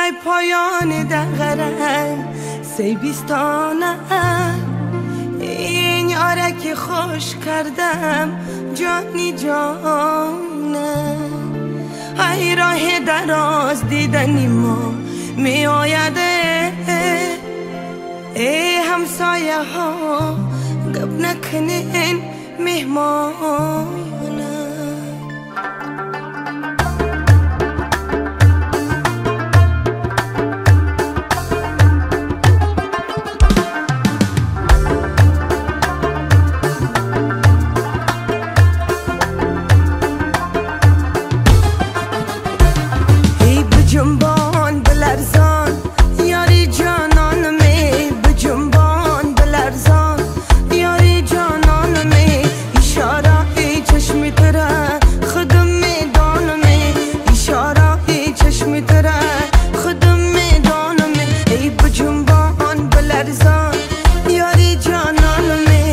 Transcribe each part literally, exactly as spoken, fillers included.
ای پایان دقره سی بیستانه این یاره که خوش کردم جانی جانه ای راه دراز دیدنی ما می آیده ای همسایه ها گپ نکنین مهمانه جنبان بلرزان یاری جانان می بجنبان بلرزان یاری جانان می اشاره ای چشمی تره خودم میدانم اشاره ای چشمی تره خودم میدانم ای بجنبان بلرزان یاری جانان می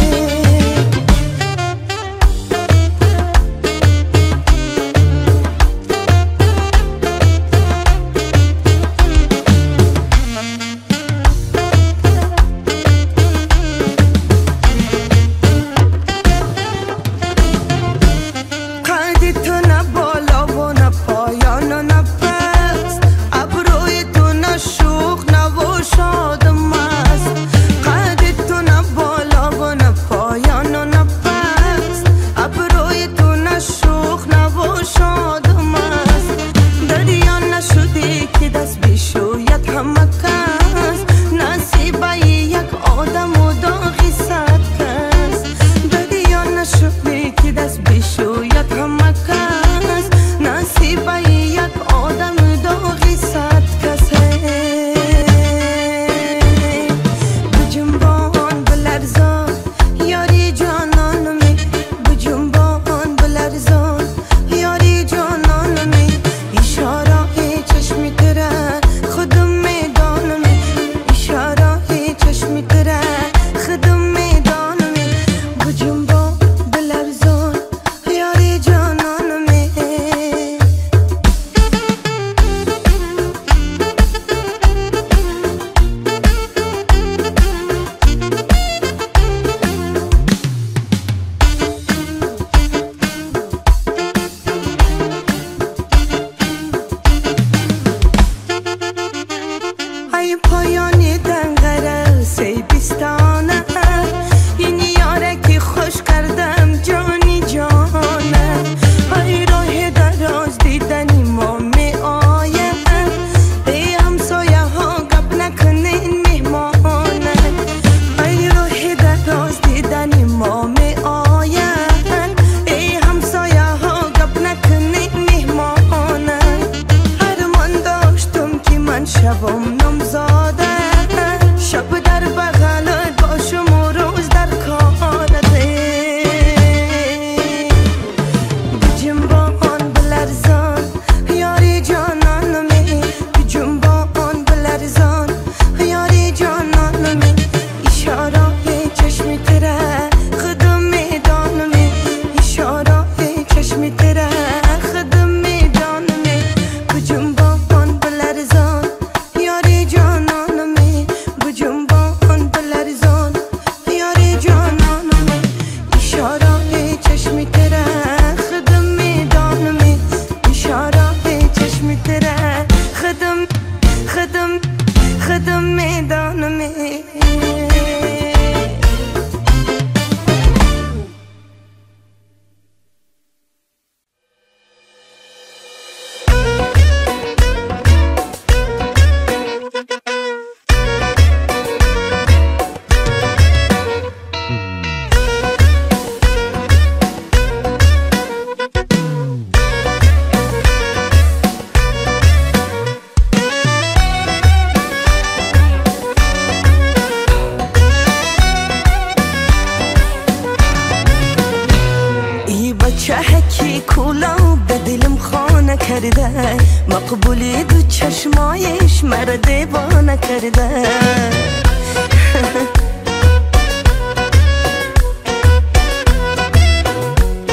مقبولی دو چشمایش مرا دیوانه کرده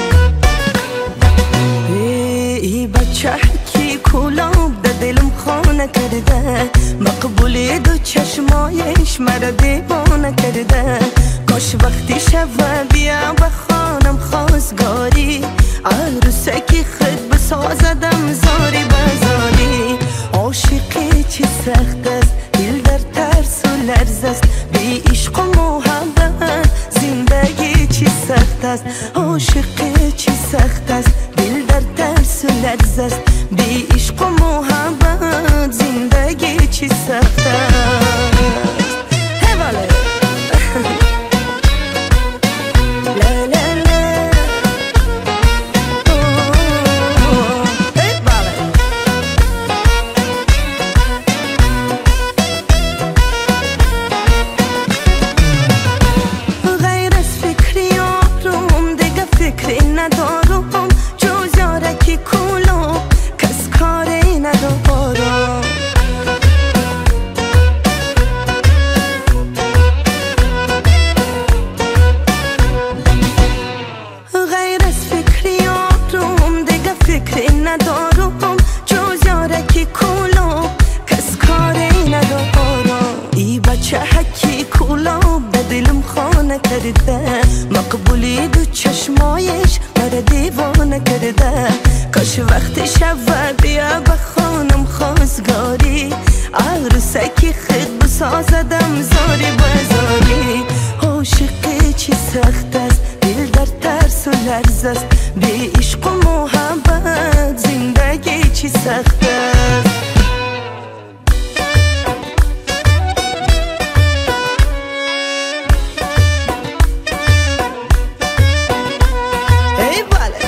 ای بچه کی کلاب ده دلم خانه نکرده، مقبولی دو چشمایش مرا دیوانه کرده. کاش وقتی شب بیا بخوانم خواستگاری، عروسکی خود بسازدم زاری بزاری. عاشقی چی سخت است، دل در ترس و لرز است، بی عشق و محبت زندگی چی سخت است. عاشقی چی سخت است، دل در ترس و لرز است، بی عشق و محبت زندگی چی سخت است. هواله لا لا لا غیر از فکری آروم دیگه فکری ندارم، جز یارکی کولو کس کاری ندارم. غیر از فکری آروم دیگه فکری ندارم، جز یارکی کولو کس کاری ندارم. ای بچه حکی کولو به دلم خانه کرده، مقبولی دو چشمایش مرا دیوانه کرده. کاش وقتی شب بیا بخوانم خواستگاری، عروسکی خود بسازدم زاری بزاری. عاشقی چی سخت است، دل در ترس و لرز است، بی عشق و محبت زندگی چی سخت است. ای بله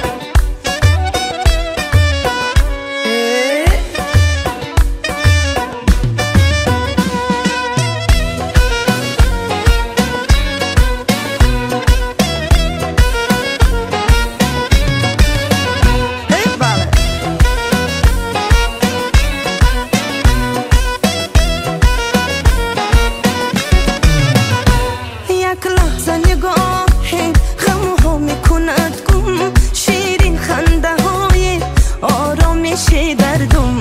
یک لحظه نگاه غم ها میکند گم، شیرین خنده های آرامش دردم.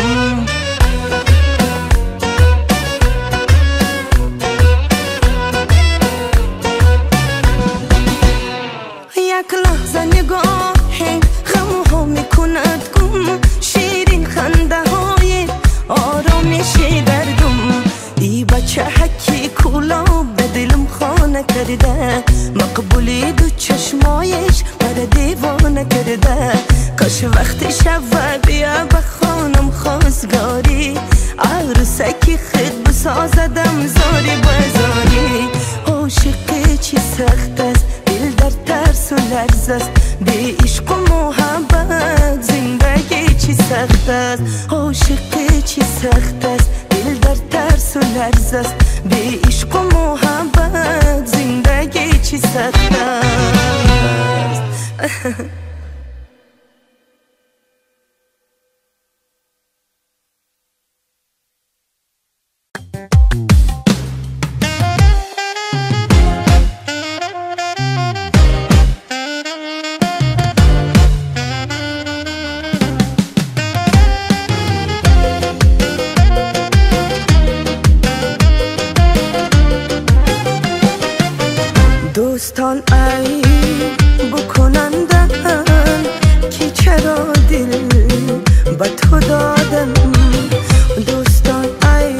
یک لحظه نگاه غم ها میکند گم، شیرین خنده های آرامش دردم. ای بچه حکی کولا به دلم خانه کرده، مقبولی دو چشمایش مرا دیوانه کرده. کاش وقتی شب بیا بخوانم خواستگاری، عروسکی خود بسازدم زاری بزاری. عاشقی چی سخت است، دل در ترس و لرز است، بی عشق و محبت زندگی چی سخت است. عاشقی چی سخت است، دل در ترس و لرز است، بی عشق و محبت زندگی چی سخت است. دوستان ای بکنندن که چرا دل به تو دادم، دوستان ای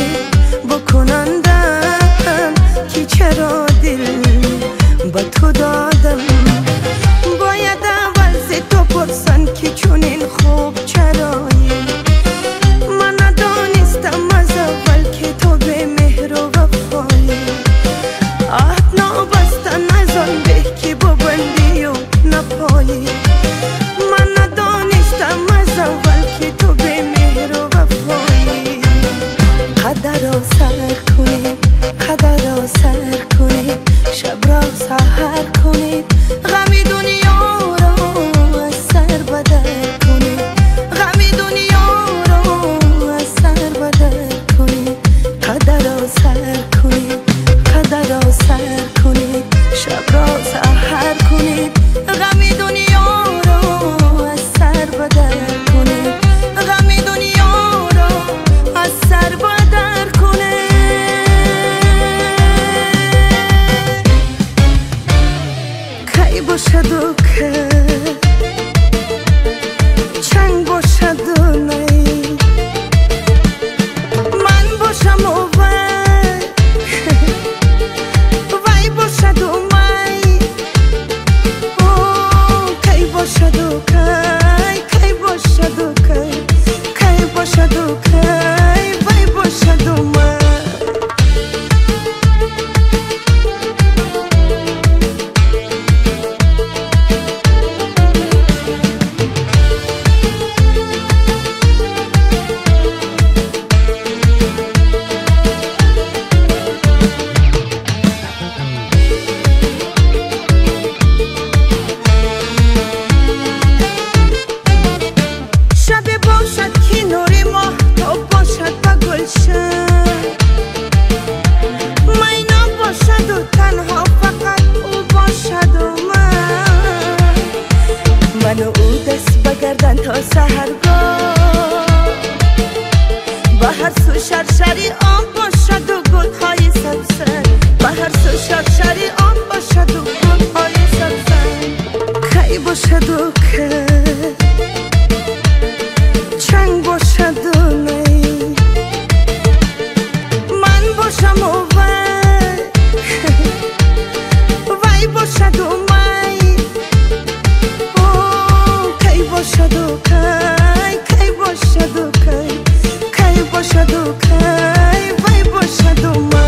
بکنندن که چرا دل به تو دادم. باید اول ز تو پرسن که چونین خوب چرایی، من ندانستم از اول که تو به مهر و وفایی. عهد نابستن از آن به که من باشدونه من باشم و وی وی باشد و می کی باشد و کی کی باشد و کی کی باشد و کی وی باشد و می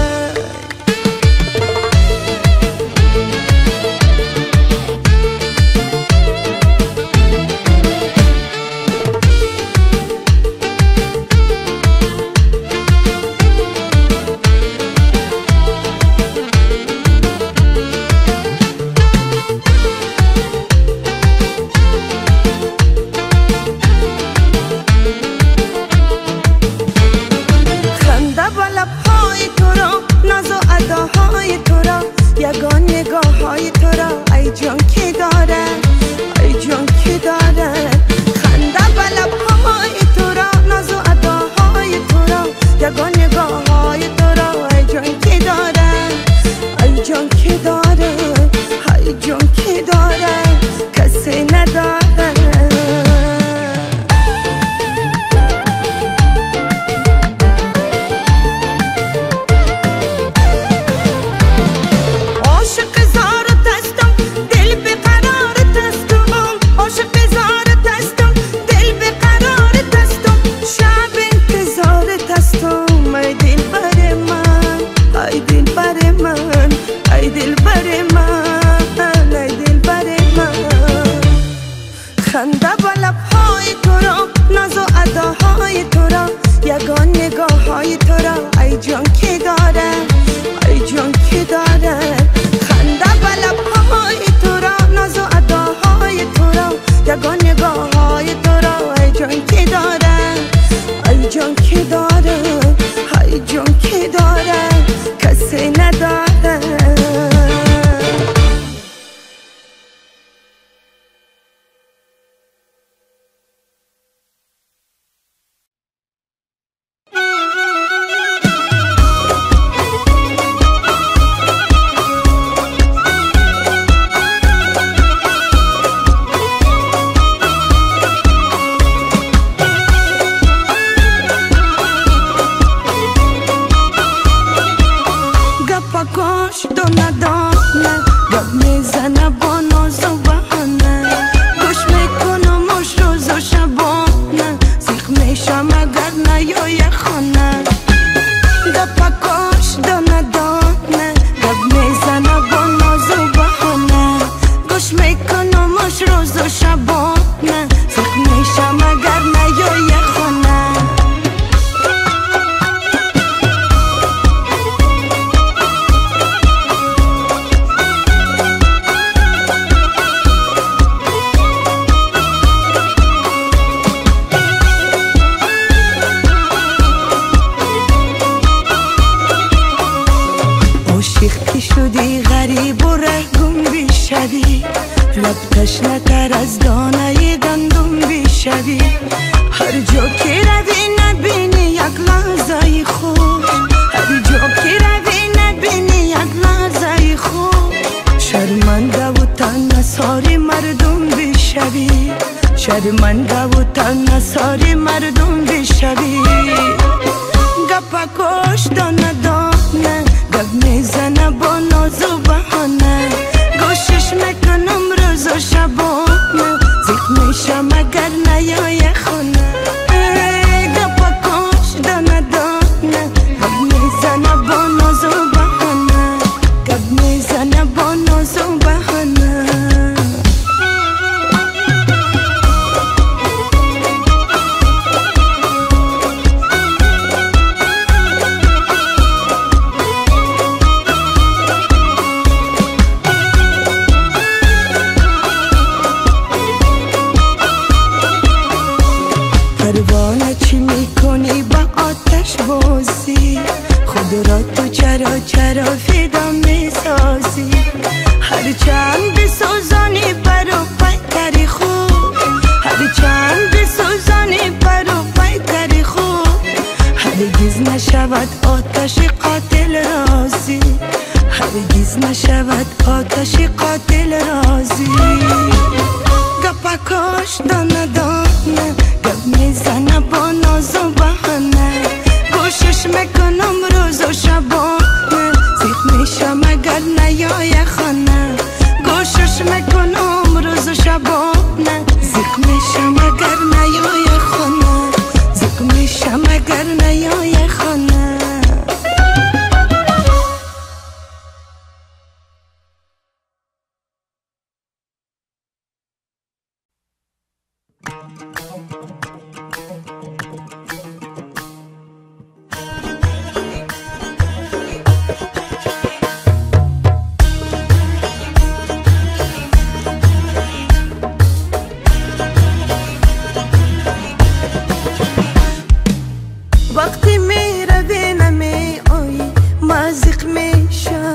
یگان نگاه های تو را ای جان کی داره ای جان کی داره خنده و لبهای تو را ناز و اداهای تو را یگان نگاه های تو را ای جان کی داره ای جان کی داره ای جان کی داره کسی نداره خنده با لبهای تو را ناز و اداهای تو را یگان نگاه های تو را ای جان کی داره ای جان کی داره خنده با لبهای تو را ناز و اداهای تو را یگان نگاه های تو را ای جان کی داره ای جان کی داره ای جان کی داره کسی نداره شدی غریب و رهگم بیشوی لب تشنه‌تر از دانه گندم بیشوی هر جا که روی نبینی یک لحظه خوش هر جا که روی نبینی یک لحظه خوش شرمنده و تنها ساری مردم بیشوی شرمنده و تنها ساری مردم بیشوی گپا کش دانه دانه گپ میزنه با ناز و بهانه گوشش میکنم روز و شبانه زیخ میشم اگر نیای خونه گپا کش دانه دانه گپ میزنه با ناز و بهانه گپ میزنه با ناز و بهانه پروانه چی میکنی با آتش بازی خود را تو چرا چرا فدا میسازی هر چند بسوزانی برو پیکری خوب هر چند بسوزانی برو پیکری خوب هرگز نشود آتش قاتل رازی هرگز نشود آتش قاتل رازی گپا کش دانه دانه گپ میزنه با دگر نیای خانه. وقتی میروی نمی آیی مزیق میشم،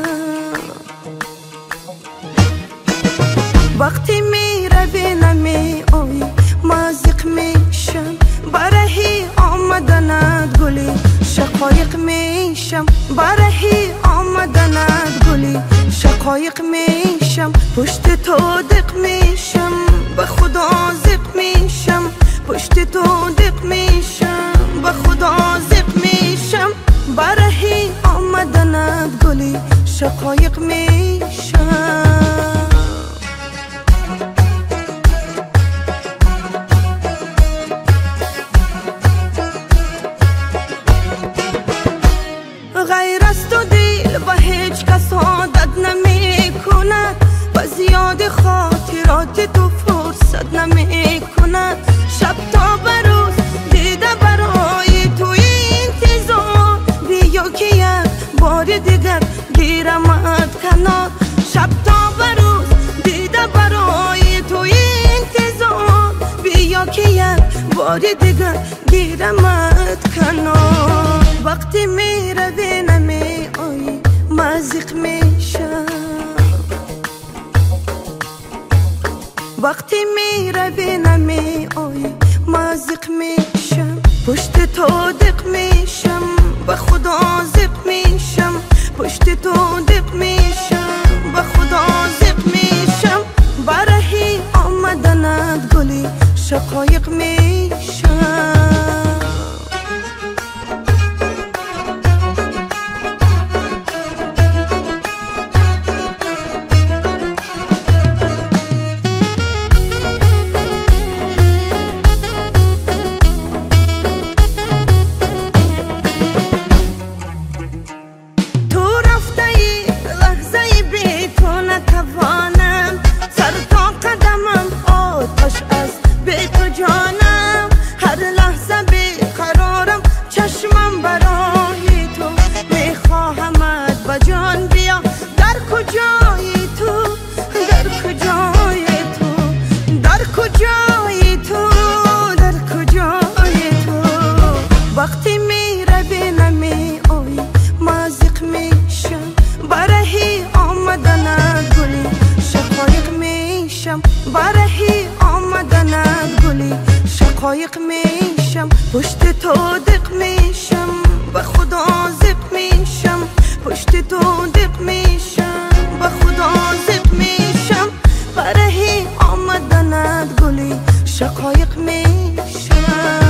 وقتی میروی نمی آیی مزیق میشم. برای آمدنت گلی شقایق میشم، برای آمدنت گلی شقایق میشم. پشت تو دق میشم به خدا زق میشم، پشت تو دق میشم به خدا زق میشم. برای آمدنت گلی شقایق میشم. غیر از تو دل و هیچ کس عادت نمی کند، و زیاد خاطرات تو فرصت نمی کند. شب تا بروز دیده برای تو انتظار، بیا که یک بار دیگر گیرمت کنار. شب تا بروز دیده برای تو انتظار، بیا که یک بار دیگر گیرمت کنار. وقتی میروی نمی آیی مزیق میشم، وقتی میروی نمی آیی مزیق میشم. پشت تو دق میشم به خدا زق میشم، پشت تو دق میشم به خدا زق میشم. برای آمدنت گلی شقایق میشم. وقتی میروی نمی آیی مزیق میشم، برای آمدنت گلی شقایق میشم، برای آمدنت گلی شقایق میشم. پشت تو دق میشم به خدا زق میشم، پشت تو دق میشم به خدا زق میشم. برای آمدنت گلی شقایق میشم.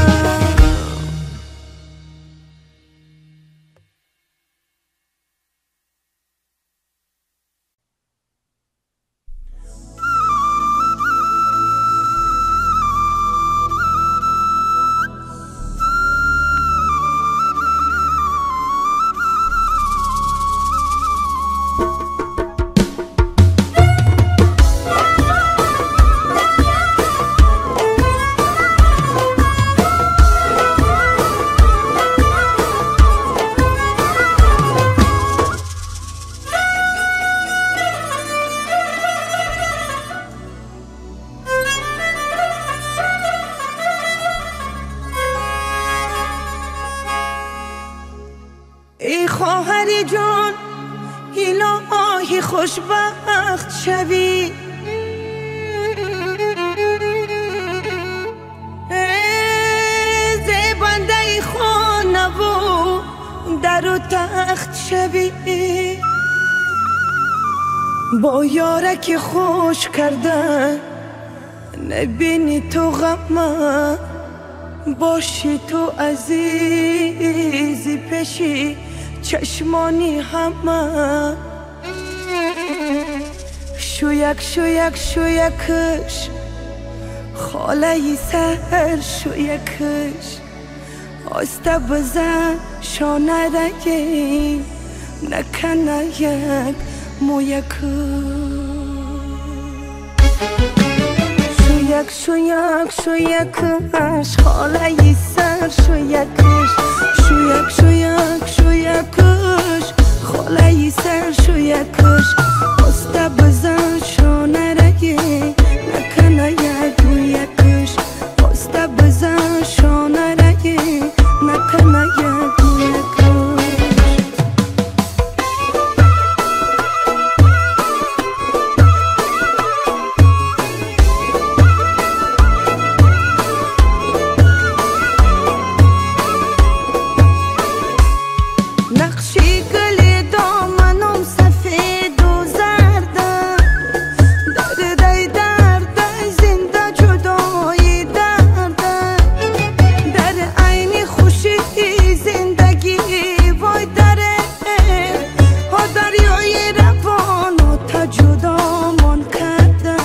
ای خواهر جان الهی خوشبخت شوی، زیبنده خانه و در و تخت شوی. با یارک خوش کردن نبینی تو غمه، باشی تو عزیزی پیشی چشمانی همه. شویک شویک شویکش خاله ی سر شویکش، آسته بزن شانه رگی نکنه یک مویک شویک شویک شویکش خاله سر شویکش شویک شویک شویکش خاله سر شویکش آسته بزن شانه رگی نکنه یک مویکش آسته بزن شانه رگی نکنه یک مویکش نقشی گلی دامنم سفید و زرده درده درده زنده جدایی درده در عین خوشی زندگی وای داره ها دریای روان و تا جدا من کرده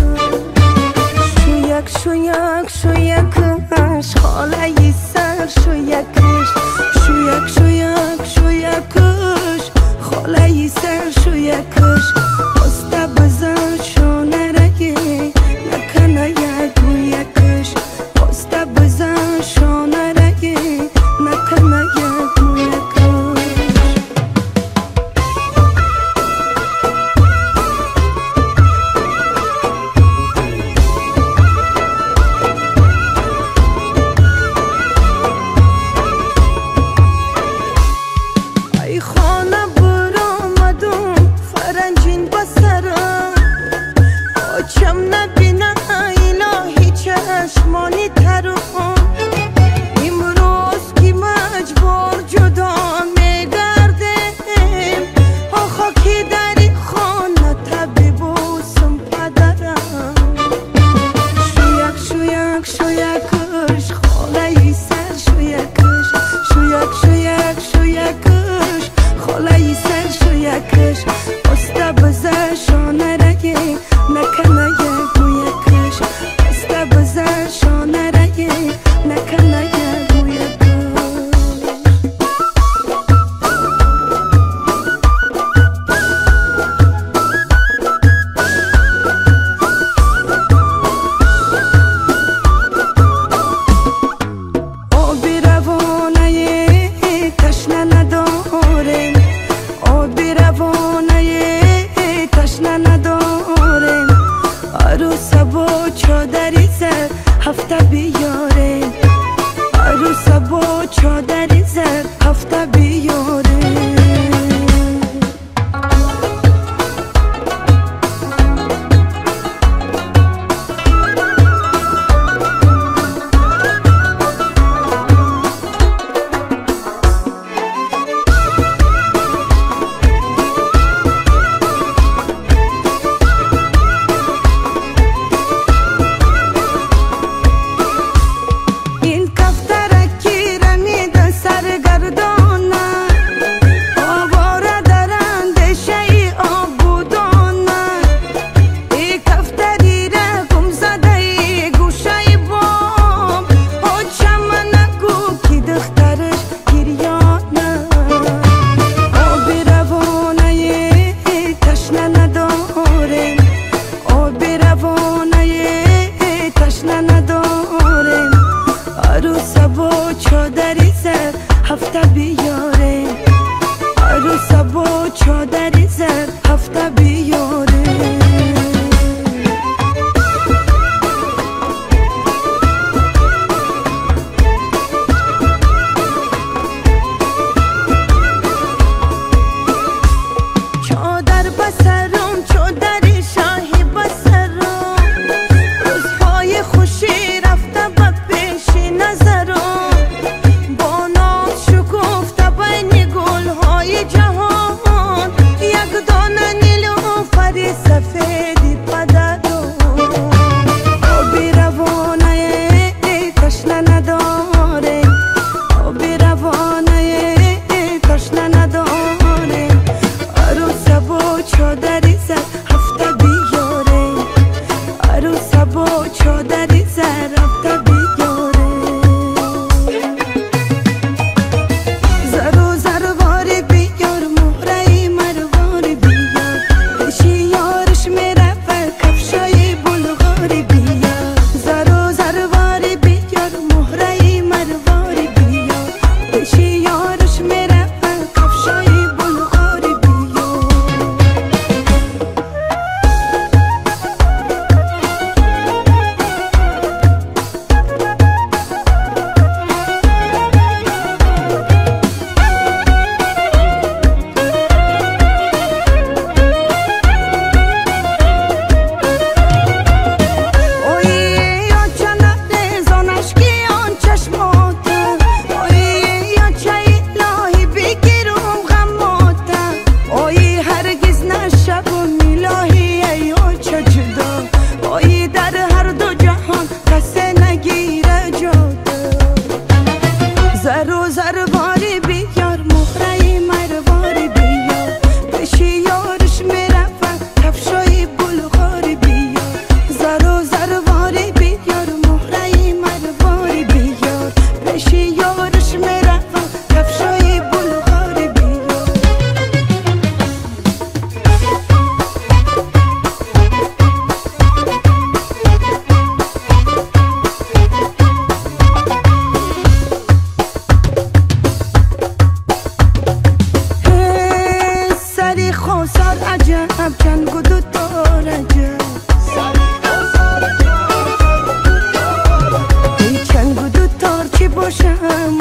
شویک شویک شویکش خاله سر شویکش شویک شویک شویکش خاله سر شویکش آسته بزن شانه رگی نکنه یک مویکش آسته بزن شانه رگی نکنه یک مویکش ای خانه برآمدم فرنجین بسرم آچم نبینه الهی چشمانی ترم امروز که مجبور جدا میگردم ها خاکی دری خانه طبیب بوسم پدرم شویک شویک شویکش خاله سر شویکش شویک شویک شویکش خاله سر شویکش آسته بزن شانه رگی نکنه یک مویکش آسته بزن شانه رگی نکنه یک مویکش آبی روانه تشنه ندارم آبی روانه تشنه ندارم عروسه با چادری زر هفته بیارم عروسه با چادری زر هفته بیارم این کفترکی رمیده سرگردانه آواره در اندیشه آب بودانه ای کفتری را گم زده ای گوشه بام آ چمه نگو که دخترش گریانه آبی روانه تشنه ندارم آبی روانه تشنه ندارم عروسه با چادری زر هفته بیارم عروسه با چادری زر هفته بیارم چادر بسرم چادری شاهی بسرم روزهای خوشی رفته به پیش نظرم با ناز شکفته بین گلهای جهان یک دانه نیلوفری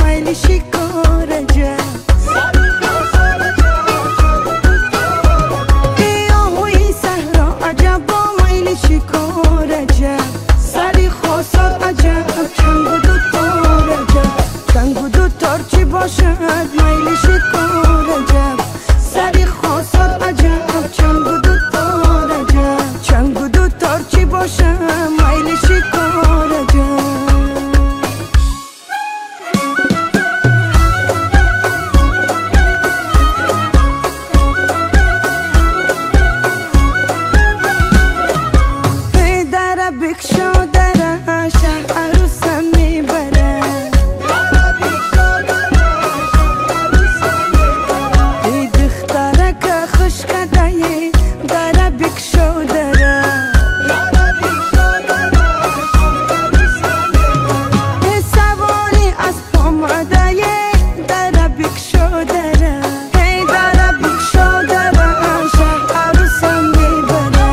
مایل شکار عجب ای آهوی صحرا عجب مایل شکار عجب سری خواستار عجب چنگ و دوتار عجب چنگ و دوتار چی باشد مایل شکار عجب سری خواستار عجب چنگ و دوتار عجب چنگ و دوتار چی باشد مایل شکار عجب بکشا دره شهر عروسم میبره ای دختره که خوش کده دره بکشا دره ای سواری از پامده دره بکشا دره ای دره بکشا دره شهر عروسم میبره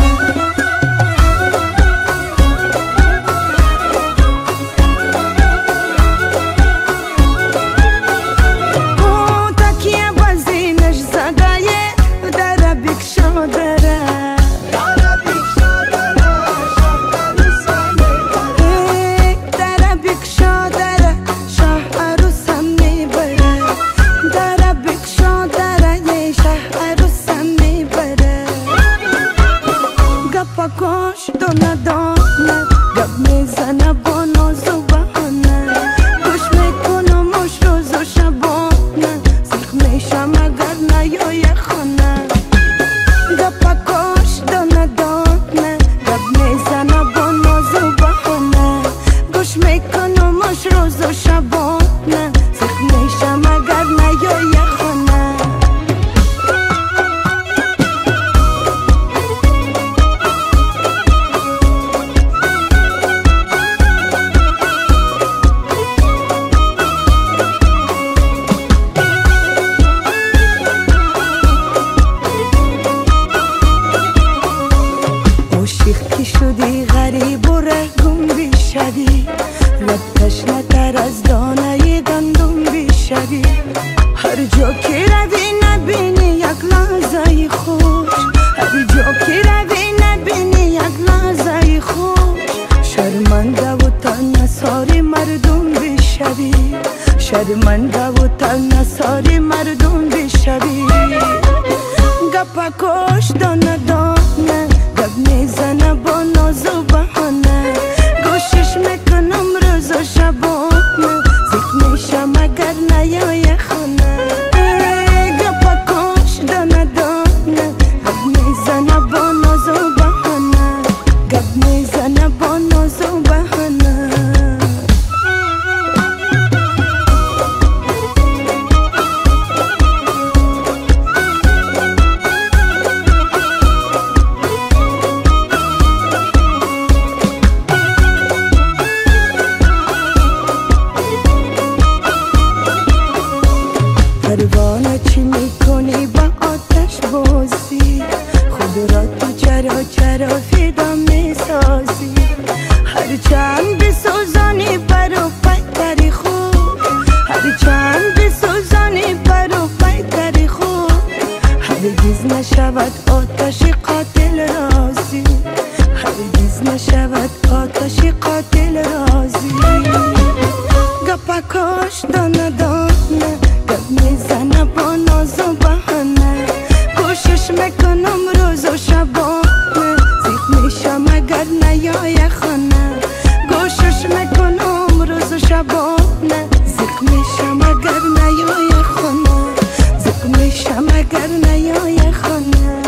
پاکاش دونه دانه گب میزنه با ناز و بهانه گوش میکنم مش روز و شبانه سیخ میشم اگر نیای خانه گب پاکاش دونه دانه گب میزنه با ناز و بهانه گوش میکنم مش روز و شبانه سیخ میشم اگر نیای خانه عاشق که شدی غریب و رهگم بیشدی لب تشنه تر از دانه گندم بیشدی هر جا که روی نبینی یک لحظه خوش هر جا که روی نبینی یک لحظه خوش شرمنده و تنساری مردم بیشدی شرمنده و تنساری مردم بیشدی گپا کش دانه دانه گب میزنه با ناز و بهانه گوشش میکنم روز و شبانه زیک میشم اگر نیای خانه گپا کش دانه دانه گب میزنه با ناز و بهانه گب میزنه با ناز و بهانه پروانه چی میکنی با آتش بازی خود را تو چرا چرا فدا میسازی هر چند بسوزانی برو پیتری خوب هر چند بسوزانی برو پیتری خوب هرگز نشود آتش قاتل رازی هرگز نشود آتش قاتل رازی گپا کش دانه دانه گب میزنه با ناز و بهانه کوشش میکنم روز و شبانه زیخ میشم اگر نیای خانه کوشش میکنم روز و شبانه زیخ میشم اگر نیای خانه زیخ میشم اگر نیای خانه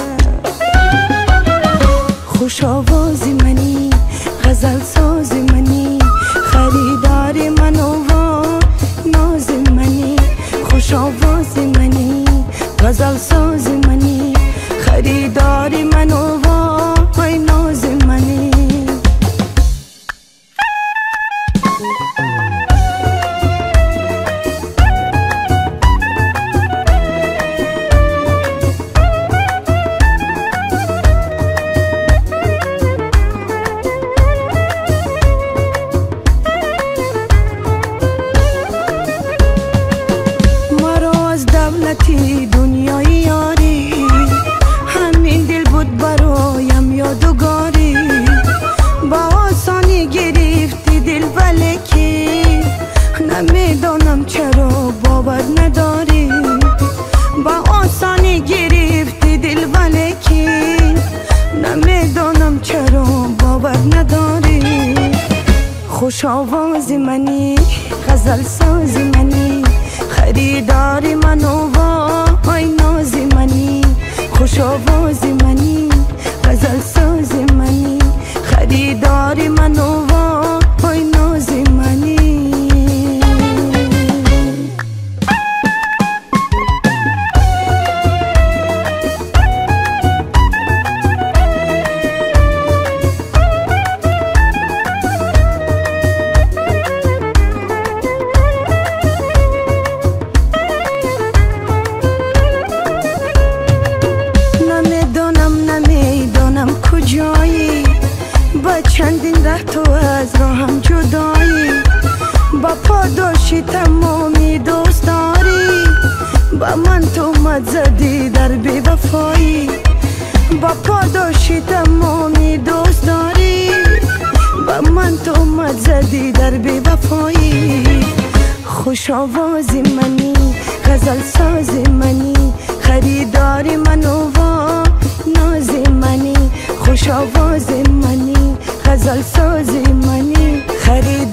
خوش آوازی منی غزل سازی منی خریداری منو ناز منی خوش آوازی منی غزل سازی منی خریداری منو وای ناز منی هم جدایی، با پاداشی تمامی دوست داری، با من تو مد زدی در بی وفایی، با پاداشی تمامی دوست داری، با من تو مد زدی در بی وفایی. خوش آوازی منی، غزل سازی منی، خریداری منو و نازی منی. خوش آوازی منی، غزل سازی منی، خرید